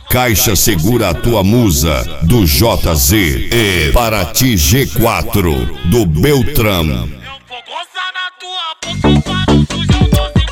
Caixa Segura a Tua Musa, do JZ. E Paraty G4, do Beltrão. Eu vou gozar na tua boca para o sujo doce.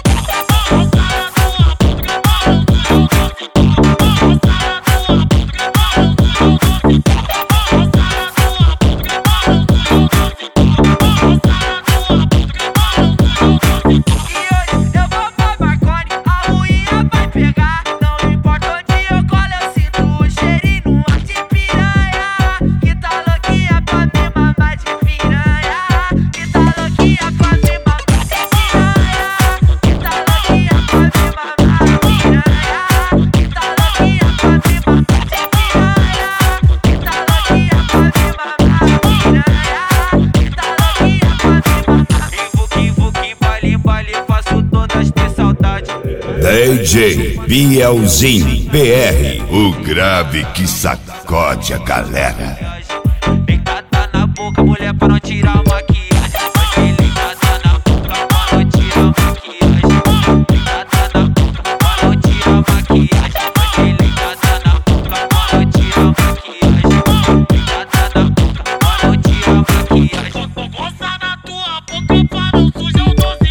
DJ Bielzinho BR, o grave que sacode a galera. Ligada na boca, mulher, pra não tirar a maquiagem. Ligada na boca, pra não tirar a maquiagem. Ligada na boca, pra não tirar a maquiagem. Ligada na boca, pra não tirar a maquiagem. Ligada na boca, pra não tirar a maquiagem. Vou gozar na tua boca para não sujar o doce.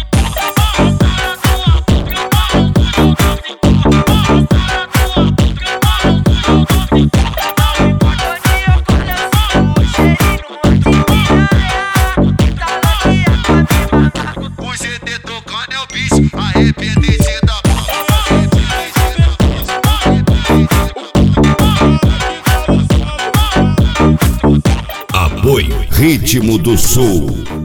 O GT tocando é o bicho, arrependido da Apoio Ritmo do Sul.